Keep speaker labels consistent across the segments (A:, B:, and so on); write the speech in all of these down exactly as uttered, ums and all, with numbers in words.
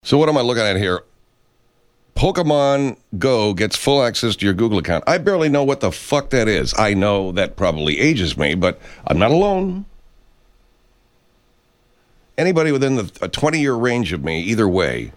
A: So what am I looking at here? Pokemon Go gets full access to your Google account. I barely know what the fuck that is. I know that probably ages me, but I'm not alone. Anybody within the a twenty-year range of me, either way,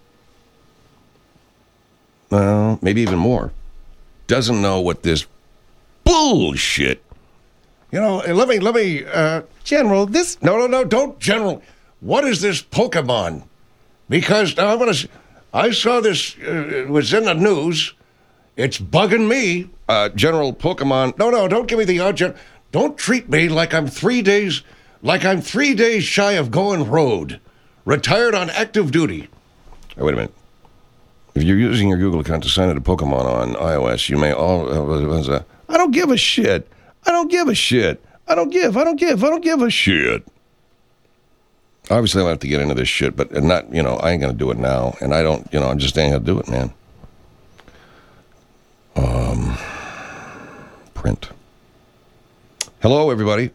A: well, maybe even more, doesn't know what this bullshit. You know, let me, let me, uh, General, this, no, no, no, don't, General. What is this Pokemon? Because now I'm going to, I saw this, uh, it was in the news. It's bugging me. Uh, General Pokemon, no, no, don't give me the odd, gen- don't treat me like I'm three days, like I'm three days shy of going road. Retired on active duty. Oh, wait a minute. If you're using your Google account to sign into Pokemon on iOS, you may all, uh, I don't give a shit. I don't give a shit. I don't give, I don't give, I don't give a shit. Obviously, I'll have to get into this shit, but not, you know, I ain't going to do it now. And I don't, you know, I just ain't going to do it, man. Um, print. Hello, everybody.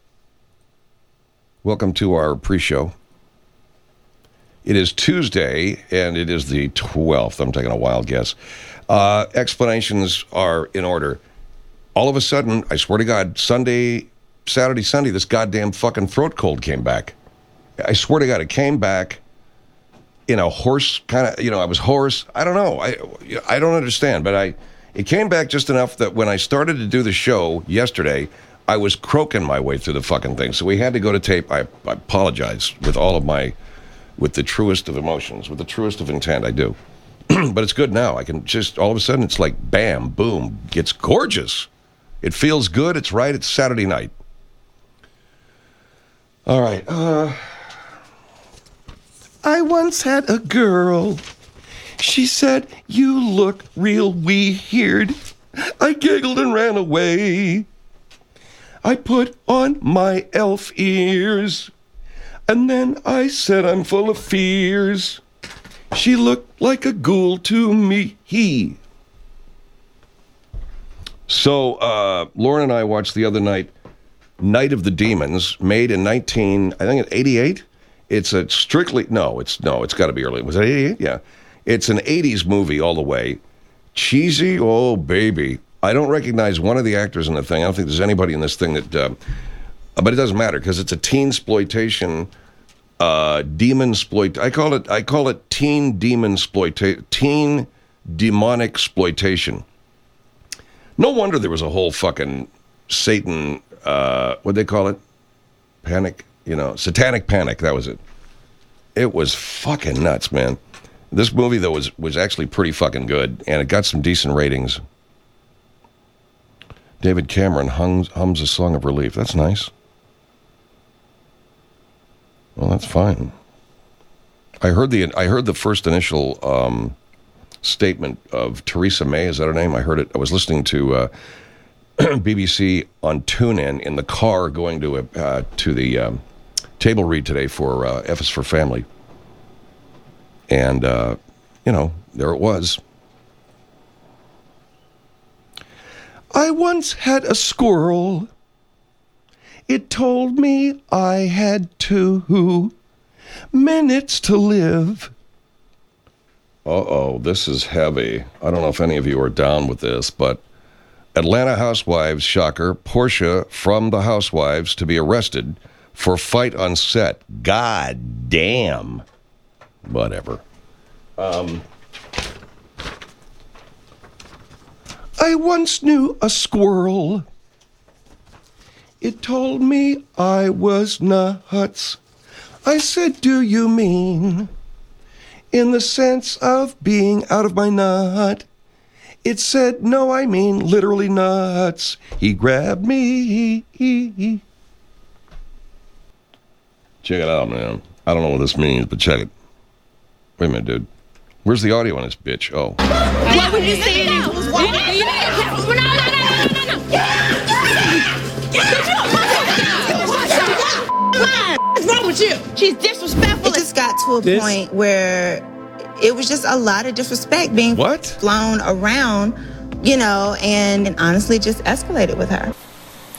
A: Welcome to our pre-show. It is Tuesday, and it is the twelfth. I'm taking a wild guess. Uh, explanations are in order. All of a sudden, I swear to God, Sunday, Saturday, Sunday, this goddamn fucking throat cold came back. I swear to God, it came back in a hoarse kind of, you know, I was hoarse. I don't know. I I don't understand, but I it came back just enough that when I started to do the show yesterday, I was croaking my way through the fucking thing. So we had to go to tape. I, I apologize with all of my, with the truest of emotions, with the truest of intent, I do. But it's good now. I can just, all of a sudden, it's like, bam, boom. It's gorgeous. It feels good. It's right. It's Saturday night. All right. Uh... I once had a girl. She said, "You look real weird." I giggled and ran away. I put on my elf ears. And then I said, "I'm full of fears." She looked like a ghoul to me. He. So, uh, Lauren and I watched the other night, Night of the Demons, made in nineteen, I think, eighty-eight. It's a strictly, no, it's, no, it's got to be early. Was it eighty-eight? Yeah. It's an eighties movie all the way. Cheesy, oh, baby. I don't recognize one of the actors in the thing. I don't think there's anybody in this thing that, uh, but it doesn't matter because it's a teen exploitation, uh, demon exploit. I call it, I call it teen demon exploitation, teen demonic exploitation. No wonder there was a whole fucking Satan, uh, what'd they call it? Panic. You know, Satanic Panic, that was it. It was fucking nuts, man. This movie, though, was, was actually pretty fucking good, and it got some decent ratings. David Cameron hums, hums a song of relief. That's nice. Well, that's fine. I heard the I heard the first initial um, statement of Theresa May. Is that her name? I heard it. I was listening to uh, B B C on TuneIn in the car going to a, uh, to the um, table read today for uh, F is for Family. And, uh, you know, there it was. I once had a squirrel. It told me I had two minutes to live. Uh-oh, this is heavy. I don't know if any of you are down with this, but Atlanta Housewives, shocker, Portia from the Housewives to be arrested for fight on set. God damn. Whatever. Um, I once knew a squirrel. It told me I was nuts. I said, "Do you mean in the sense of being out of my nut?" It said, "No, I mean literally nuts." He grabbed me. Check it out, man. I don't know what this means, but check it. Wait a minute, dude. Where's the audio on this bitch? Oh.
B: What would you say it is? No, no, no, no, no. What's wrong with you? She's disrespectful.
C: It just got to a
D: This?
C: point where it was just a lot of disrespect being
A: What?
C: flown around, you know, and, and honestly just escalated with her.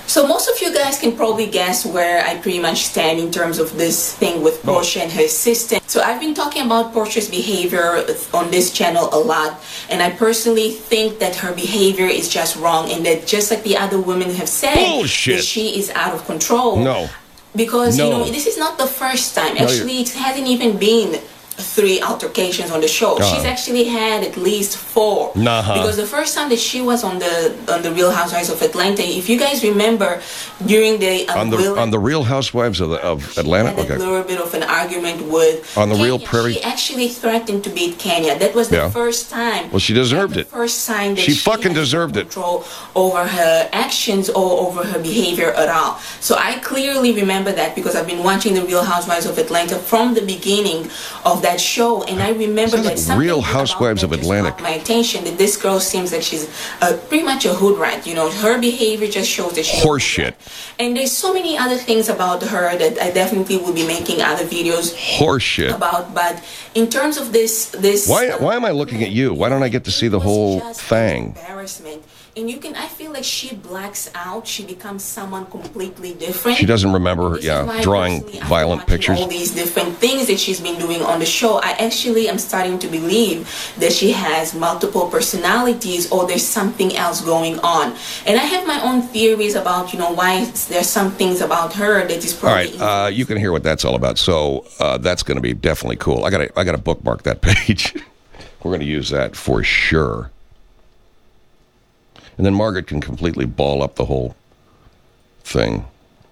D: So most of you guys can probably guess where I pretty much stand in terms of this thing with Porsche and her assistant. So I've been talking about Porsche's behavior on this channel a lot, and I personally think that her behavior is just wrong, and that just like the other women have said,
A: Bullshit.
D: that she is out of control.
A: No.
D: Because,
A: no.
D: you know, this is not the first time.
A: No,
D: actually, it hasn't even been three altercations on the show. Uh-huh. She's actually had at least four.
A: Uh-huh.
D: Because the first time that she was on the on the Real Housewives of Atlanta, if you guys remember, during the um,
A: on the
D: Will,
A: on the Real Housewives of, the, of Atlanta,
D: had a
A: okay.
D: little bit of an argument with
A: on the
D: Kenya.
A: Real Prairie.
D: She actually threatened to beat Kenya. That was the
A: yeah.
D: first time.
A: Well, she deserved
D: the
A: it.
D: First sign that
A: she,
D: she
A: fucking deserved it.
D: Control over her actions or over her behavior at all. So I clearly remember that because I've been watching the Real Housewives of Atlanta from the beginning of that show, and I remember that
A: like
D: something
A: Real Housewives of Atlanta.
D: My attention that this girl seems like she's uh, pretty much a hood rat. You know, her behavior just shows that she's
A: horseshit.
D: And there's so many other things about her that I definitely will be making other videos
A: horseshit
D: about. But in terms of this, this
A: why
D: uh,
A: why am I looking at you? Why don't I get to see the whole thing?
D: Embarrassment. And you can, I feel like she blacks out. She becomes someone completely different.
A: She doesn't remember,
D: This
A: yeah, drawing violent pictures.
D: All these different things that she's been doing on the show. I actually am starting to believe that she has multiple personalities, or there's something else going on. And I have my own theories about, you know, why there's some things about her that is probably.
A: All right, uh, you can hear what that's all about. So uh, that's going to be definitely cool. I got I got to bookmark that page. We're going to use that for sure. And then Margaret can completely ball up the whole thing.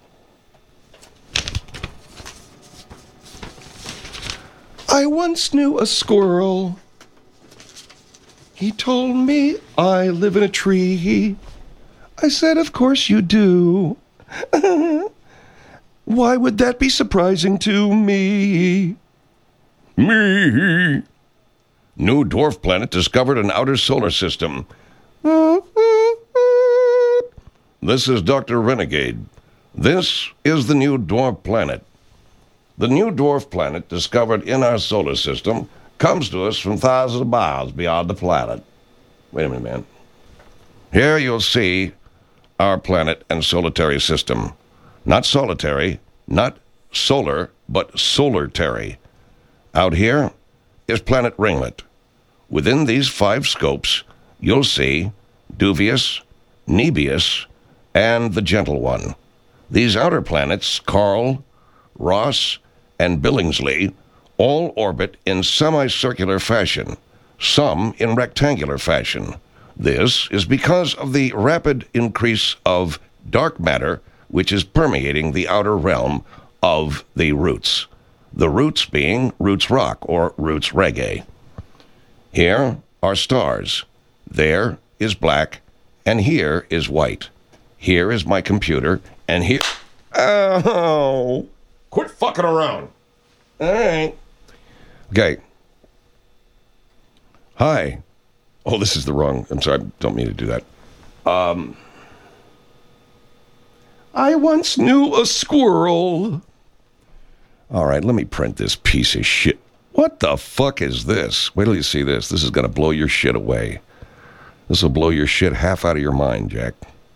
A: I once knew a squirrel. He told me I live in a tree. I said, of course you do. Why would that be surprising to me? Me. New dwarf planet discovered in outer solar system. This is Doctor Renegade. This is the new dwarf planet. The new dwarf planet discovered in our solar system comes to us from thousands of miles beyond the planet. Wait a minute, man. Here you'll see our planet and solitary system. Not solitary, not solar, but solartary. Out here is planet Ringlet. Within these five scopes, you'll see Duvius, Nebius, and the Gentle One. These outer planets, Carl, Ross, and Billingsley, all orbit in semicircular fashion, some in rectangular fashion. This is because of the rapid increase of dark matter which is permeating the outer realm of the roots. The roots being Roots Rock or Roots Reggae. Here are stars. There is black, and here is white. Here is my computer, and here... Oh! Quit fucking around. All right. Okay. Hi. Oh, this is the wrong... I'm sorry, I don't mean to do that. Um... I once knew a squirrel. All right, let me print this piece of shit. What the fuck is this? Wait till you see this. This is going to blow your shit away. This will blow your shit half out of your mind, Jack.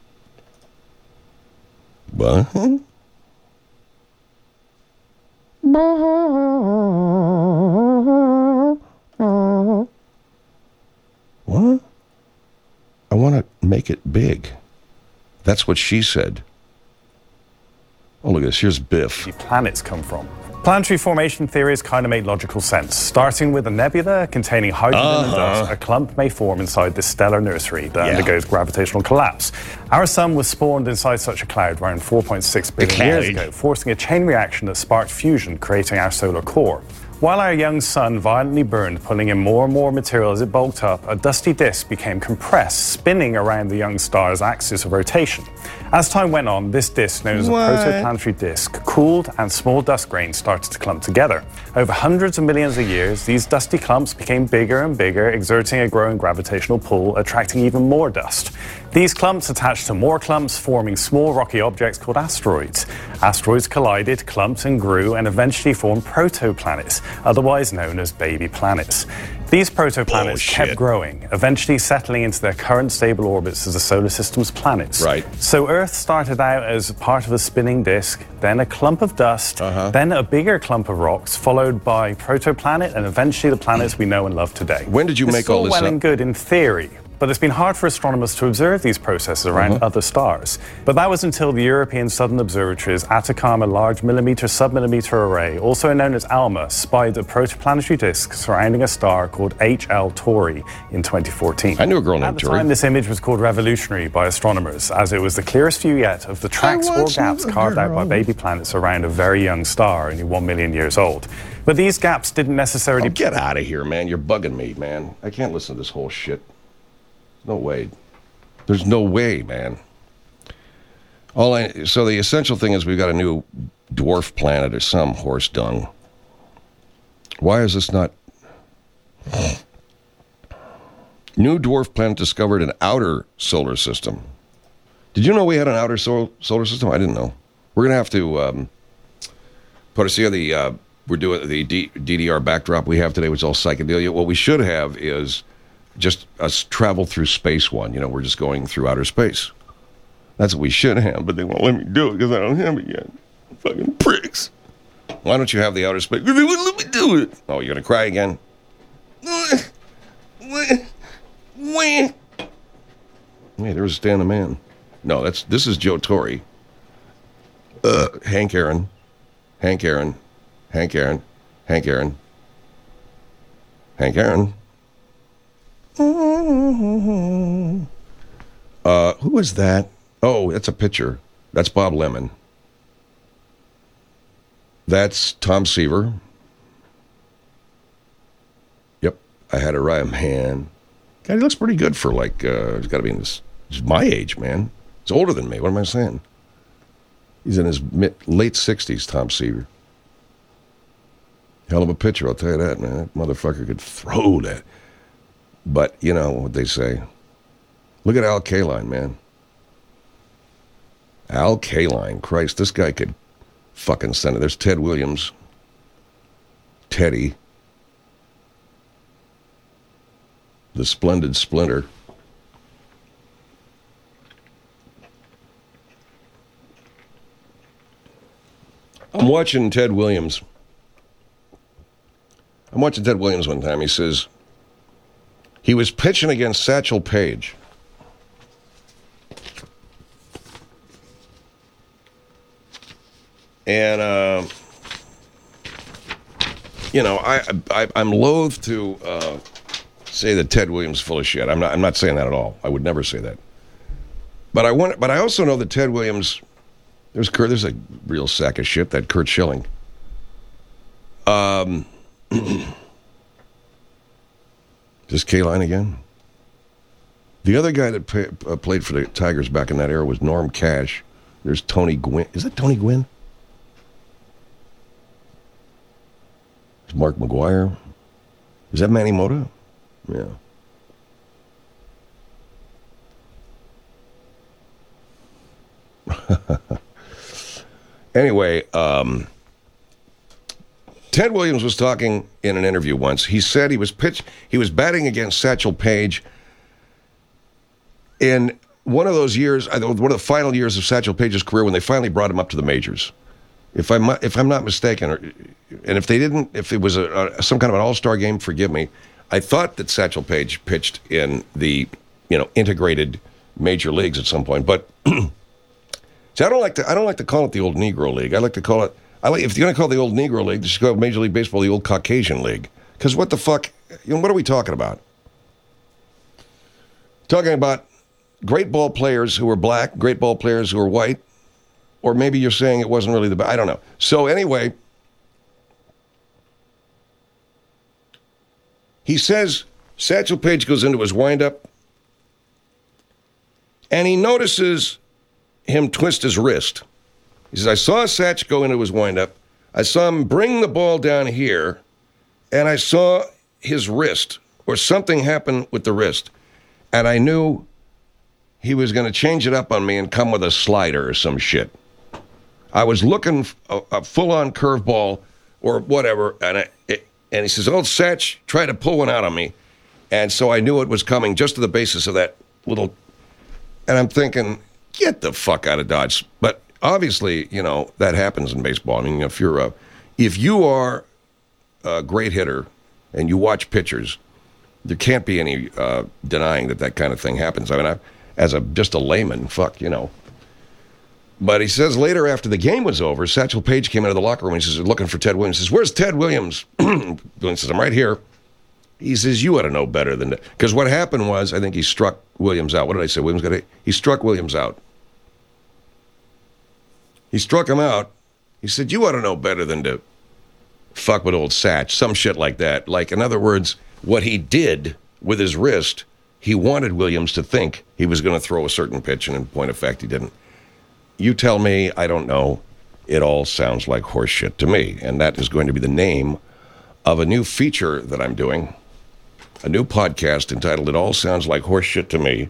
A: What? What? I want to make it big. That's what she said. Oh, look at this. Here's Biff.
E: Planets come from. Planetary formation theories kind of make logical sense. Starting with a nebula containing hydrogen uh-huh. and dust, a clump may form inside this stellar nursery that yeah. undergoes gravitational collapse. Our sun was spawned inside such a cloud around four point six billion years ago, forcing a chain reaction that sparked fusion, creating our solar core. While our young sun violently burned, pulling in more and more material as it bulked up, a dusty disk became compressed, spinning around the young star's axis of rotation. As time went on, this disk, known as what? a protoplanetary disk, cooled and small dust grains started to clump together. Over hundreds of millions of years, these dusty clumps became bigger and bigger, exerting a growing gravitational pull, attracting even more dust. These clumps attached to more clumps, forming small rocky objects called asteroids. Asteroids collided, clumped and grew, and eventually formed protoplanets, otherwise known as baby planets. These protoplanets
A: Bullshit.
E: kept growing, eventually settling into their current stable orbits as the solar system's planets.
A: Right.
E: So Earth started out as part of a spinning disk, then a clump of dust,
A: Uh-huh.
E: then a bigger clump of rocks, followed by protoplanet, and eventually the planets we know and love today.
A: When did you
E: This
A: make
E: is
A: all this
E: well
A: up?
E: and good in theory, but it's been hard for astronomers to observe these processes around
A: Uh-huh.
E: other stars. But that was until the European Southern Observatory's Atacama Large Millimeter Submillimeter Array, also known as ALMA, spied a protoplanetary disk surrounding a star called H L Tauri in twenty fourteen.
A: I knew a girl
E: At
A: named
E: the time,
A: Tauri.
E: this image was called revolutionary by astronomers, as it was the clearest view yet of the tracks or
A: watched
E: gaps
A: a
E: carved out by
A: girl.
E: baby planets around a very young star, only one million years old. But these gaps didn't necessarily...
A: Oh, get out of here, man. You're bugging me, man. I can't listen to this whole shit. No way. There's no way, man. All I, so the essential thing is we've got a new dwarf planet or some horse dung. Why is this not... New dwarf planet discovered in outer solar system. Did you know we had an outer sol- solar system? I didn't know. We're going to have to um, put us here. The uh, we're doing the D- DDR backdrop we have today, which is all psychedelia. What we should have is just us travel through space one. You know, we're just going through outer space. That's what we should have, but they won't let me do it because I don't have it yet. Fucking pricks. Why don't you have the outer space? They wouldn't let me do it. Oh, you're going to cry again? Hey, there's Stan the Man. No, that's this is Joe Torre. Uh, Hank Aaron. Hank Aaron. Hank Aaron. Hank Aaron. Hank Aaron. Uh, who is that? Oh, that's a picture. That's Bob Lemon. That's Tom Seaver. Yep, I had it right, man. God, he looks pretty good for like, uh, he's got to be in this, he's my age, man. He's older than me. What am I saying? He's in his mid, late sixties, Tom Seaver. Hell of a pitcher, I'll tell you that, man. That motherfucker could throw that. But, you know what they say. Look at Al Kaline, man. Al Kaline. Christ, this guy could fucking send it. There's Ted Williams. Teddy. The Splendid Splinter. I'm watching Ted Williams. I'm watching Ted Williams one time. He says he was pitching against Satchel Paige. And, uh, you know, I, I, I'm loath to uh, say that Ted Williams is full of shit. I'm not, I'm not saying that at all. I would never say that. But I want, but I also know that Ted Williams, there's Kurt, there's a real sack of shit, that Curt Schilling. Um, just Kaline again. The other guy that pay, uh, played for the Tigers back in that era was Norm Cash. There's Tony Gwynn. Is that Tony Gwynn? Is Mark McGuire? Is that Manny Mota? Yeah. Anyway, um, Ted Williams was talking in an interview once. He said he was pitch, he was batting against Satchel Paige in one of those years, one of the final years of Satchel Paige's career when they finally brought him up to the majors. If I'm if I'm not mistaken, or, and if they didn't, if it was a, a, some kind of an all-star game, forgive me. I thought that Satchel Paige pitched in the you know integrated major leagues at some point, but. See, I don't like to. I don't like to call it the old Negro League. I like to call it. I like if you're going to call it the old Negro League, just call Major League Baseball the old Caucasian League. Because what the fuck? You know, what are we talking about? Talking about great ball players who are black, great ball players who are white, or maybe you're saying it wasn't really the. I don't know. So anyway, he says Satchel Paige goes into his windup, and he notices him twist his wrist. He says, I saw Satch go into his windup. I saw him bring the ball down here, and I saw his wrist, or something happen with the wrist. And I knew he was going to change it up on me and come with a slider or some shit. I was looking a, a full-on curveball or whatever, and I, it, And he says, old Satch tried to pull one out on me. And so I knew it was coming just to the basis of that little... And I'm thinking, get the fuck out of Dodge. But obviously, you know, that happens in baseball. I mean, if you're a... If you are a great hitter and you watch pitchers, there can't be any uh, denying that that kind of thing happens. I mean, I, as a just a layman, fuck, you know. But he says later after the game was over, Satchel Paige came into the locker room and he says, looking for Ted Williams. He says, where's Ted Williams? Williams says, I'm right here. He says, you ought to know better than that. Because what happened was, I think he struck Williams out. What did I say? Williams got hit? He struck Williams out. He struck him out. He said, you ought to know better than to fuck with old Satch. Some shit like that. Like, in other words, what he did with his wrist, he wanted Williams to think he was going to throw a certain pitch, and in point of fact, he didn't. You tell me, I don't know. It all sounds like horse shit to me. And that is going to be the name of a new feature that I'm doing. A new podcast entitled It All Sounds Like Horse Shit to Me.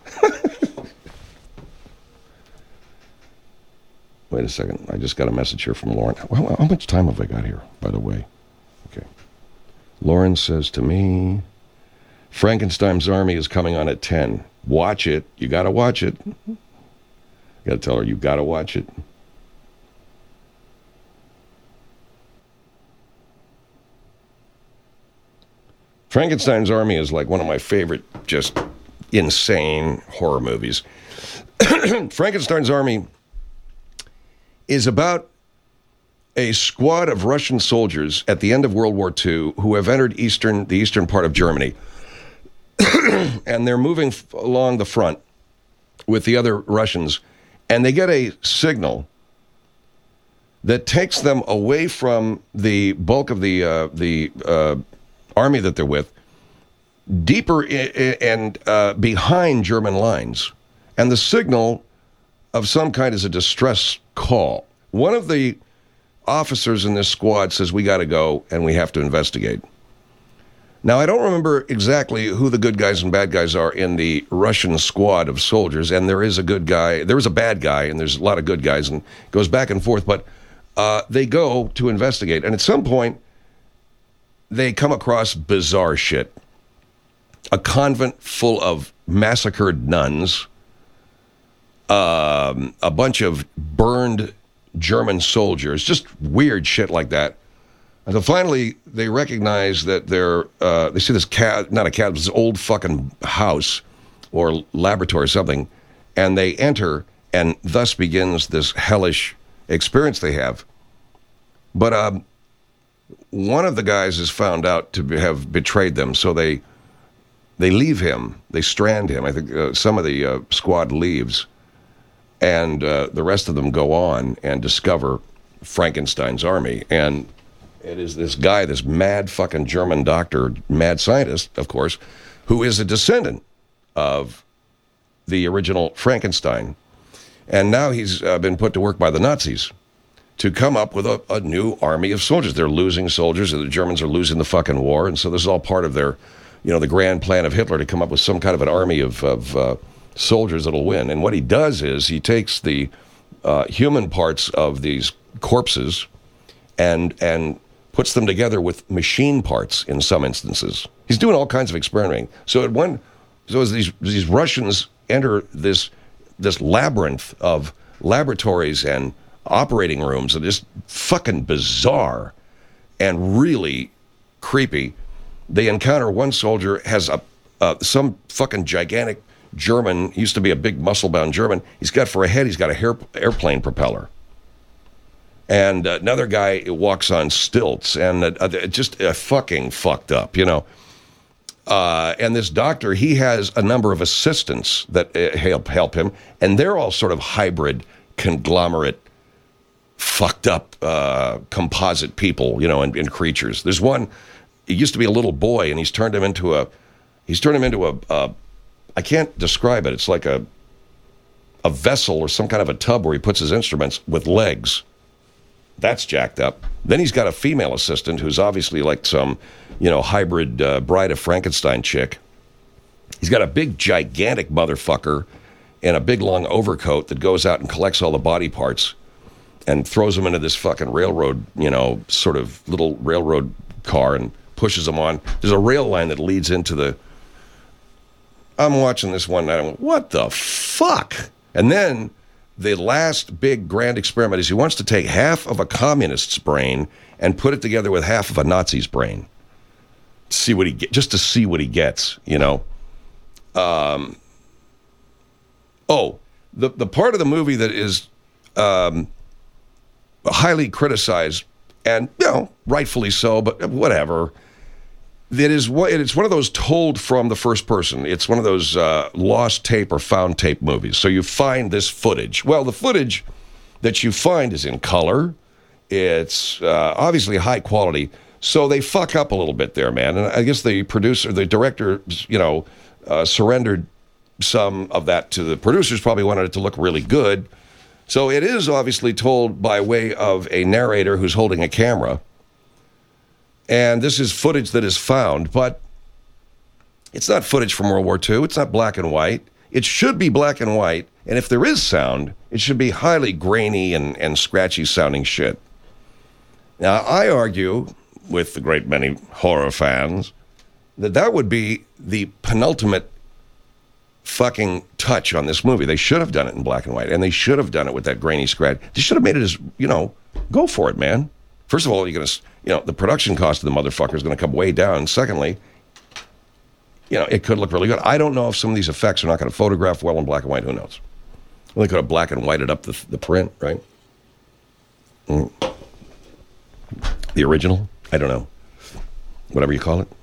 A: Wait a second. I just got a message here from Lauren. Well, how much time have I got here, by the way? Okay. Lauren says to me, Frankenstein's Army is coming on at ten. Watch it. You got to watch it. You got to tell her you got to watch it. Frankenstein's Army is like one of my favorite, just insane horror movies. Frankenstein's Army is about a squad of Russian soldiers at the end of World War Two who have entered eastern, the eastern part of Germany. And they're moving f- along the front with the other Russians. And they get a signal that takes them away from the bulk of the uh, the uh, army that they're with, deeper I- I- and uh, behind German lines. And the signal of some kind is a distress call. One of the officers in this squad says, we got to go and we have to investigate. Now, I don't remember exactly who the good guys and bad guys are in the Russian squad of soldiers, and there is a good guy, there is a bad guy, and there's a lot of good guys, and it goes back and forth, but uh, they go to investigate. And at some point, they come across bizarre shit. A convent full of massacred nuns, um, a bunch of burned German soldiers, just weird shit like that. And so finally, they recognize that they're, uh, they see this cat, not a cat, this old fucking house or laboratory or something, and they enter, and thus begins this hellish experience they have. But um, one of the guys is found out to be, have betrayed them, so they they leave him, they strand him. I think uh, some of the uh, squad leaves, and uh, the rest of them go on and discover Frankenstein's Army. And it is this guy, this mad fucking German doctor, mad scientist, of course, who is a descendant of the original Frankenstein. And now he's uh, been put to work by the Nazis to come up with a, a new army of soldiers. They're losing soldiers, and the Germans are losing the fucking war. And so this is all part of their, you know, the grand plan of Hitler to come up with some kind of an army of, of uh, soldiers that'll win. And what he does is he takes the uh, human parts of these corpses and and puts them together with machine parts in some instances. He's doing all kinds of experimenting. So at one, so as these these Russians enter this this labyrinth of laboratories and operating rooms that are just fucking bizarre and really creepy, they encounter one soldier has a uh, some fucking gigantic German, he used to be a big muscle-bound German. He's got for a head, he's got a hair, airplane propeller. And uh, another guy walks on stilts, and uh, uh, just uh, fucking fucked up, you know. Uh, and this doctor, he has a number of assistants that uh, help help him, and they're all sort of hybrid, conglomerate, fucked up, uh, composite people, you know, and, and creatures. There's one, he used to be a little boy, and he's turned him into a, he's turned him into a, a I can't describe it. It's like a a vessel or some kind of a tub where he puts his instruments with legs. That's jacked up. Then he's got a female assistant who's obviously like some, you know, hybrid uh, Bride of Frankenstein chick. He's got a big, gigantic motherfucker in a big, long overcoat that goes out and collects all the body parts and throws them into this fucking railroad, you know, sort of little railroad car and pushes them on. There's a rail line that leads into the... I'm watching this one night. I went, what the fuck? And then the last big grand experiment is he wants to take half of a communist's brain and put it together with half of a Nazi's brain. See what he get, just to see what he gets, you know. Um, oh, the the part of the movie that is um, highly criticized, and you know, rightfully so, but whatever. That is what it's one of those told from the first person. It's one of those uh, lost tape or found tape movies. So you find this footage. Well, the footage that you find is in color. It's uh, obviously high quality. So they fuck up a little bit there, man. And I guess the producer, the director, you know, uh, surrendered some of that to the producers. Probably wanted it to look really good. So it is obviously told by way of a narrator who's holding a camera. And this is footage that is found, but it's not footage from World War Two. It's not black and white. It should be black and white. And if there is sound, it should be highly grainy and, and scratchy sounding shit. Now, I argue with the great many horror fans that that would be the penultimate fucking touch on this movie. They should have done it in black and white, and they should have done it with that grainy scratch. They should have made it as, you know, go for it, man. First of all, you're going to, you know, the production cost of the motherfucker is going to come way down. And secondly, you know, it could look really good. I don't know if some of these effects are not going to photograph well in black and white. Who knows? Well, they could have black and whited up the, the print, right? Mm. The original? I don't know. Whatever you call it.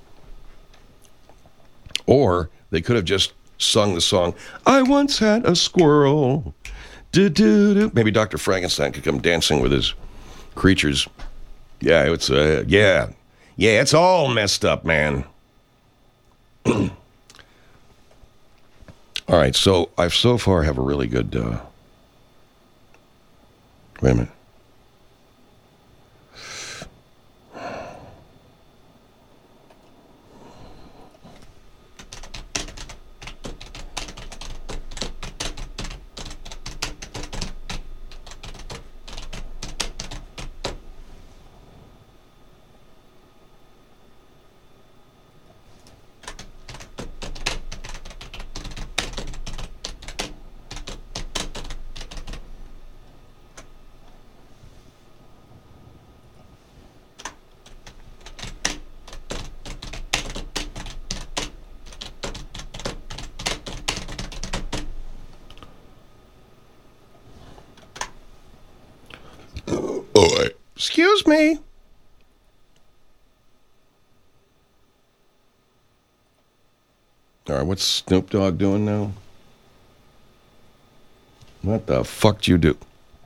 A: Or they could have just sung the song, I once had a squirrel. Do-do-do. Maybe Doctor Frankenstein could come dancing with his creatures. Yeah, it's, uh, yeah. Yeah, it's all messed up, man. All right, so I've so far have a really good, uh, wait a minute. Excuse me. All right, what's Snoop Dogg doing now? What the fuck do you do?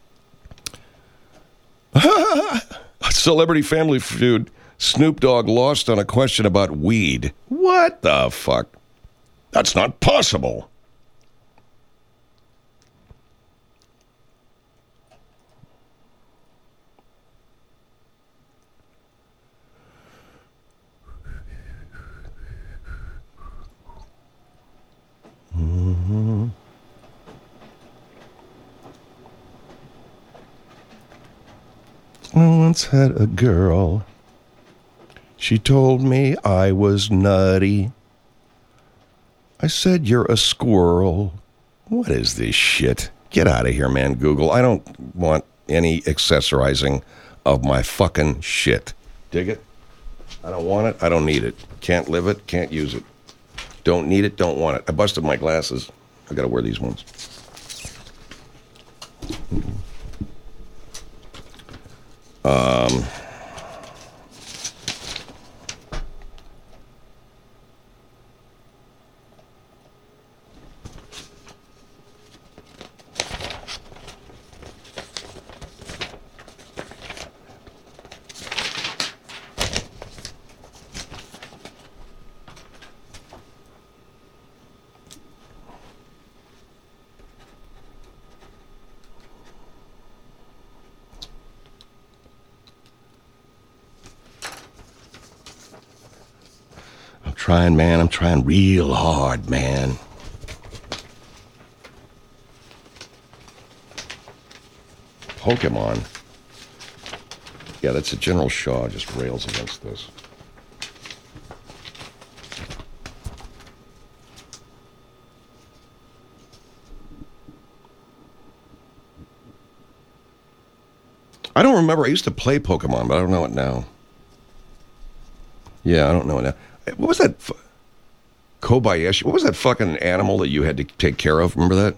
A: Celebrity Family Feud. Snoop Dogg lost on a question about weed. What the fuck? That's not possible. Mm-hmm. I once had a girl. She told me I was nutty. I said, you're a squirrel. What is this shit? Get out of here, man, Google. I don't want any accessorizing of my fucking shit. Dig it? I don't want it. I don't need it. Can't live it. Can't use it. Don't need it. Don't want it. I busted my glasses. I gotta wear these ones. Um... Trying, man. I'm trying real hard, man. Pokemon. Yeah, that's a General Shaw just rails against this. I don't remember. I used to play Pokemon, but I don't know it now. Yeah, I don't know it now. What was that? F- Kobayashi? What was that fucking animal that you had to take care of? Remember that?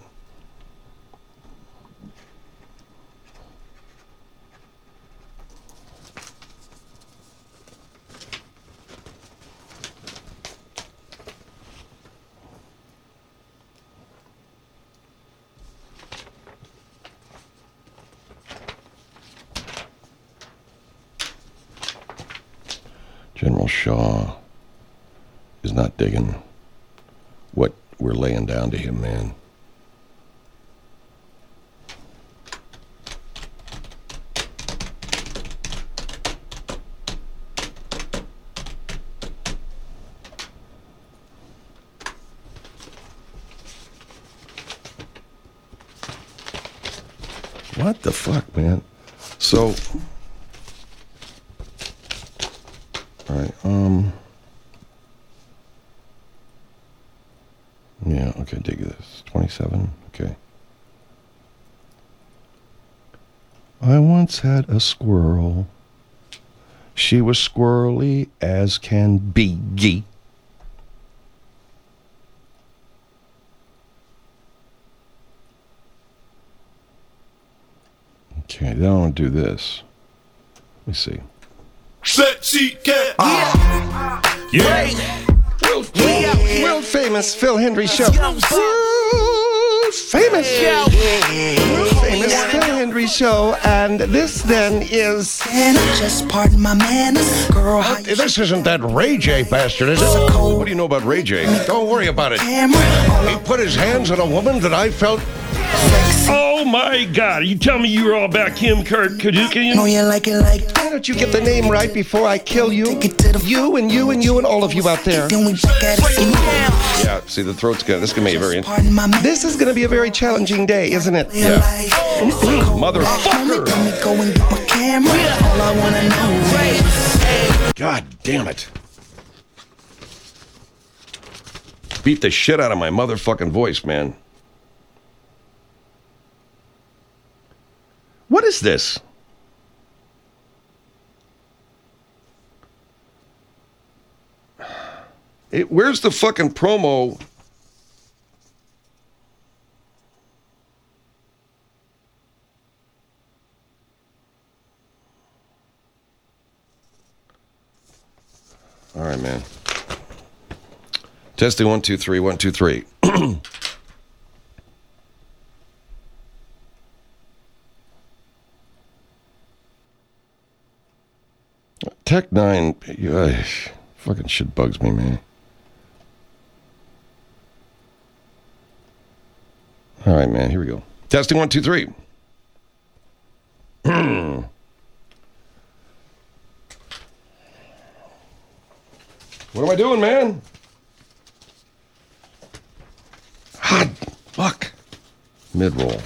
A: General Shaw is not digging what we're laying down to him, man. What the fuck, man? So... All right, um, yeah, okay, dig this, twenty-seven, okay. I once had a squirrel. She was squirrely as can be. Okay, then I want to do this. Let me see.
F: Sexy cat.
A: Ah. Yeah. World, world, world famous Phil Hendry Show. World famous. World famous Phil Hendry Show. And this then is...
G: Just pardon my manners, girl.
A: Uh, this isn't that Ray J bastard, is it? What do you know about Ray J? Don't worry about it. He put his hands on a woman that I felt...
F: Oh my God! You tell me you were all about Kim Kardashian?
G: Know you like it like
A: Why don't you get the name right before I kill you? You and you and you and all of you out there.
G: then we back at it.
A: Yeah, see, the throat's gonna... This is gonna be very...
G: Pardon my manners.
A: This is gonna be a very challenging day, isn't it?
G: Yeah.
A: Motherfucker!
G: Let me go and get my camera. All I wanna know.
A: God damn it. Beat the shit out of my motherfucking voice, man. What is this? It, where's the fucking promo? All right, man. Testing one, two, three, one, two, three. Tech Nine, uh, fucking shit bugs me, man. All right, man, here we go. Testing one, two, three. What am I doing, man? Hot fuck. Mid-roll.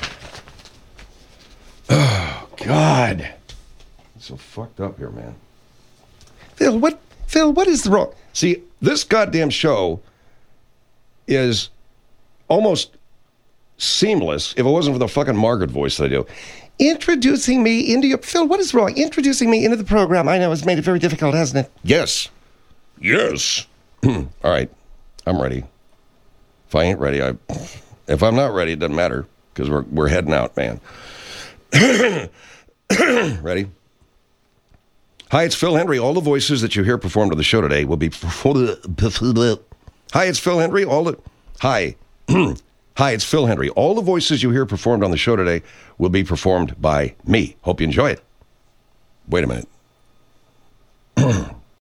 A: Oh, God. I'm so fucked up here, man. Phil, what, Phil, what is wrong? See, this goddamn show is almost seamless if it wasn't for the fucking Margaret voice that I do. Introducing me into your... Phil, what is wrong? Introducing me into the program, I know, has made it very difficult, hasn't it? Yes. Yes. All right. I'm ready. If I ain't ready, I... If I'm not ready, it doesn't matter, because we're, we're heading out, man. Ready? Hi, it's Phil Hendry. All the voices that you hear performed on the show today will be... Hi, it's Phil Hendry. All the... Hi. Hi, it's Phil Hendry. All the voices you hear performed on the show today will be performed by me. Hope you enjoy it. Wait a minute.